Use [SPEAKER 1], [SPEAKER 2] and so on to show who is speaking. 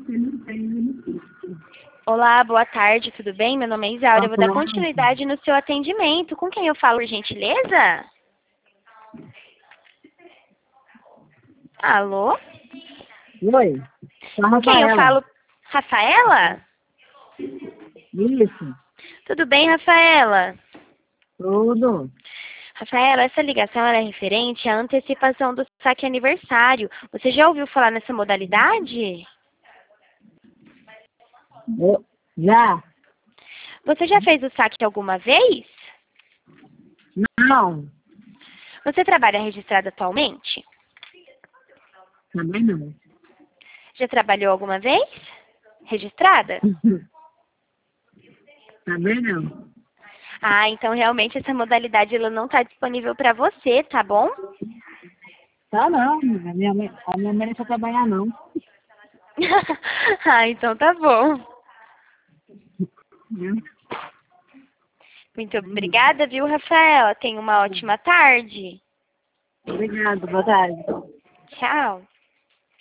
[SPEAKER 1] Olá, boa tarde, tudo bem? Meu nome é Isaura, eu vou dar continuidade no seu atendimento. Com quem eu falo, por gentileza? Alô?
[SPEAKER 2] Oi, sou a
[SPEAKER 1] Com quem eu
[SPEAKER 2] Rafaela.
[SPEAKER 1] falo? Rafaela?
[SPEAKER 2] Isso,
[SPEAKER 1] Tudo bem, Rafaela?
[SPEAKER 2] tudo.
[SPEAKER 1] Rafaela, essa ligação era referente à antecipação do saque aniversário. Você já ouviu falar nessa modalidade?
[SPEAKER 2] Já?
[SPEAKER 1] Você já fez o saque alguma vez?
[SPEAKER 2] Não,
[SPEAKER 1] Você trabalha registrado atualmente?
[SPEAKER 2] também não.
[SPEAKER 1] Já trabalhou alguma vez? Registrada?
[SPEAKER 2] Também não.
[SPEAKER 1] Ah, então realmente essa modalidade ela não está disponível para você, tá bom?
[SPEAKER 2] Tá não, a minha mãe não quer trabalhar não.
[SPEAKER 1] Ah, então tá bom.
[SPEAKER 2] Né?
[SPEAKER 1] Muito obrigada, viu, Rafaela? Tenha uma ótima tarde.
[SPEAKER 2] Obrigada, boa tarde.
[SPEAKER 1] Tchau.